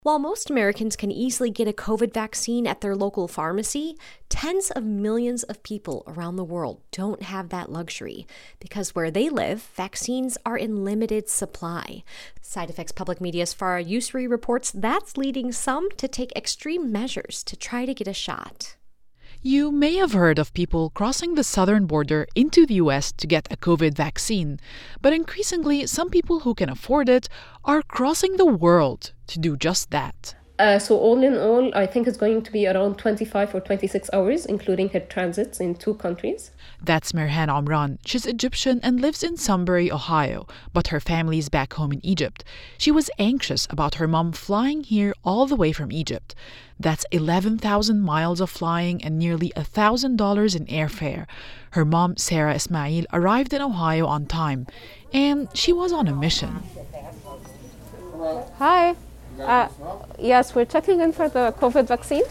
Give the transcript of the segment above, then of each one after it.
While most Americans can easily get a COVID vaccine at their local pharmacy, tens of millions of people around the world don't have that luxury because where they live, vaccines are in limited supply. Side Effects Public Media's Farah Yousri reports that's leading some to take extreme measures to try to get a shot. You may have heard of people crossing the southern border into the US to get a COVID vaccine, but increasingly, some people who can afford it are crossing the world to do just that. So all in all, I think it's going to be around 25 or 26 hours, including her transits in 2 countries. That's Mirhan Omran. She's Egyptian and lives in Sunbury, Ohio, but her family's back home in Egypt. She was anxious about her mom flying here all the way from Egypt. That's 11,000 miles of flying and nearly $1,000 in airfare. Her mom, Sarah Ismail, arrived in Ohio on time, and she was on a mission. Hi. Yes, we're checking in for the COVID vaccine.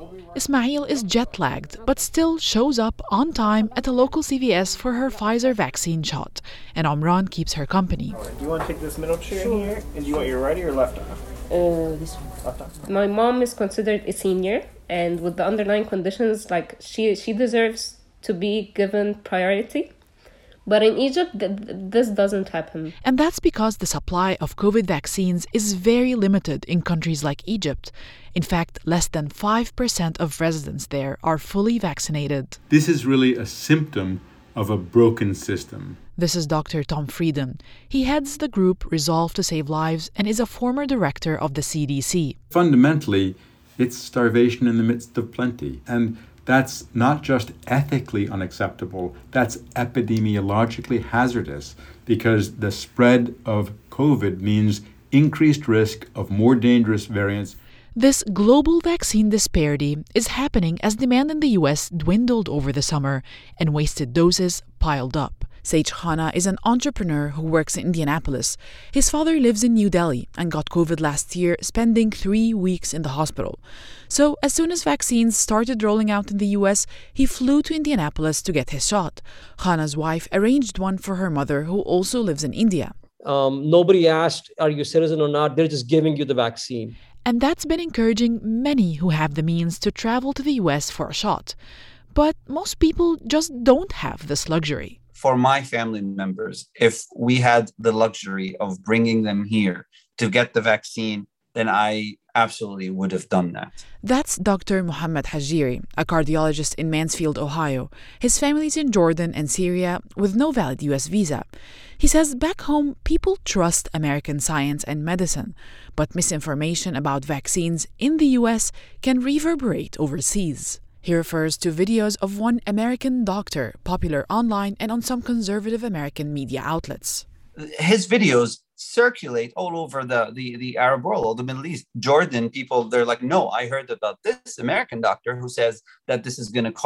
Ismail is jet-lagged, but still shows up on time at a local CVS for her Pfizer vaccine shot, and Omran keeps her company. Do you want to take this middle chair here? And do you want your right or your left arm? This one. Left arm. My mom is considered a senior, and with the underlying conditions, like she deserves to be given priority. But in Egypt, this doesn't happen. And that's because the supply of COVID vaccines is very limited in countries like Egypt. In fact, less than 5% of residents there are fully vaccinated. This is really a symptom of a broken system. This is Dr. Tom Frieden. He heads the group Resolve to Save Lives and is a former director of the CDC. Fundamentally, it's starvation in the midst of plenty. And that's not just ethically unacceptable, that's epidemiologically hazardous because the spread of COVID means increased risk of more dangerous variants. This global vaccine disparity is happening as demand in the US dwindled over the summer and wasted doses piled up. Sage Khanna is an entrepreneur who works in Indianapolis. His father lives in New Delhi and got COVID last year, spending 3 weeks in the hospital. So as soon as vaccines started rolling out in the US, he flew to Indianapolis to get his shot. Khanna's wife arranged one for her mother, who also lives in India. Nobody asked, are you a citizen or not? They're just giving you the vaccine. And that's been encouraging many who have the means to travel to the US for a shot. But most people just don't have this luxury. For my family members, if we had the luxury of bringing them here to get the vaccine, then I absolutely would have done that. That's Dr. Mohammed Hajiri, a cardiologist in Mansfield, Ohio. His family's in Jordan and Syria with no valid US visa. He says back home, people trust American science and medicine, but misinformation about vaccines in the US can reverberate overseas. He refers to videos of one American doctor, popular online and on some conservative American media outlets. His videos circulate all over the Arab world, or the Middle East. Jordan people, they're like, no, I heard about this American doctor who says that this is going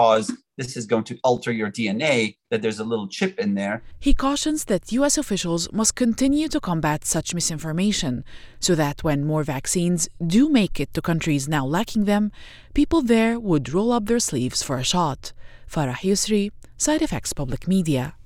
to alter your DNA, that there's a little chip in there. He cautions that US officials must continue to combat such misinformation so that when more vaccines do make it to countries now lacking them, people there would roll up their sleeves for a shot. Farah Yousri, Side Effects Public Media.